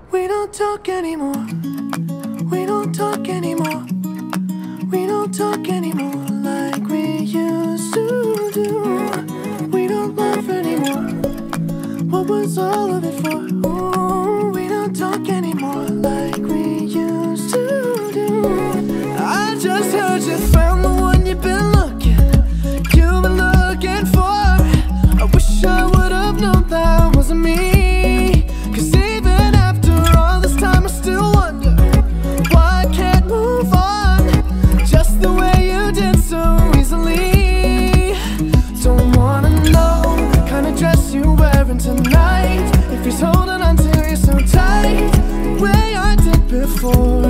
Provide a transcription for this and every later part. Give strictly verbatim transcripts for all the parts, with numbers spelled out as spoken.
We don't talk anymore. We don't talk anymore. We don't talk anymore like we used to do. We don't laugh anymore. What was all of it for? Ooh, we don't talk anymore like we used to do. I just heard you found the one you've been looking, you've been looking for. I wish I would have known that wasn't me. Cause even after all this time I still wonder why I can't move on just the way you did so easily. Don't wanna know the kind of dress you're wearing tonight, if he's holding on to you so tight the way I did before.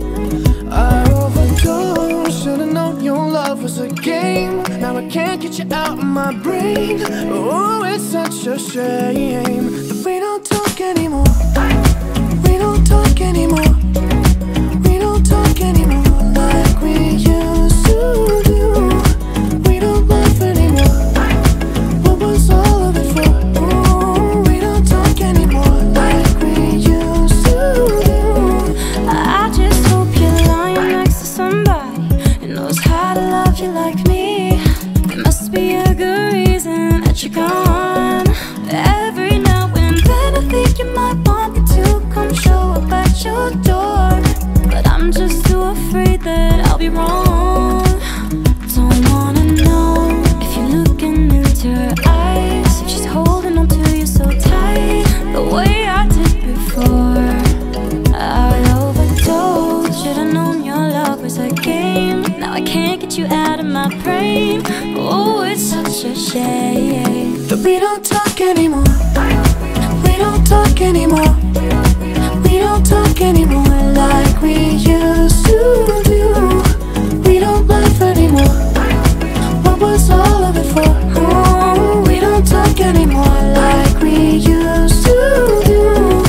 I overdosed, should've known your love was a game. Now I can't get you out of my brain. Oh, it's such a shame that we don't talk anymore. We don't talk anymore. We don't talk anymore like we used to do. We don't laugh anymore. What was all of it for? Ooh, we don't talk anymore like we used to do. I just hope you're lying next to somebody who knows how to love you like me. There must be a good reason that you're gone. Every now and then I think you might want me to come show up at your door, but I'm just too afraid that I'll be wrong. Don't wanna know if you're looking into her eyes, if she's holding on to you so tight the way I did before. I overdosed, should've known your love was a game. Now I can't get you out of my brain. Oh, it's such a shame that we don't talk anymore. We don't talk anymore. We don't talk anymore like we used to do. We don't laugh anymore. What was all of it for? Oh, we don't talk anymore like we used to do.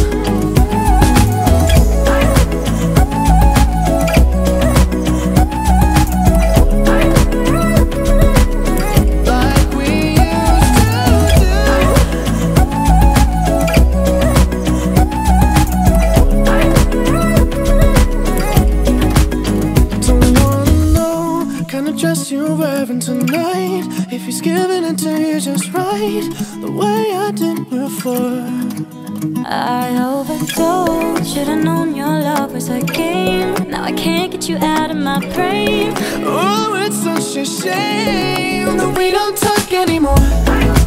Dress you're wearing tonight, if he's giving it to you just right the way I did before. I overdosed, should've known your love was a game. Now I can't get you out of my brain. Oh, it's such a shame that we don't talk anymore.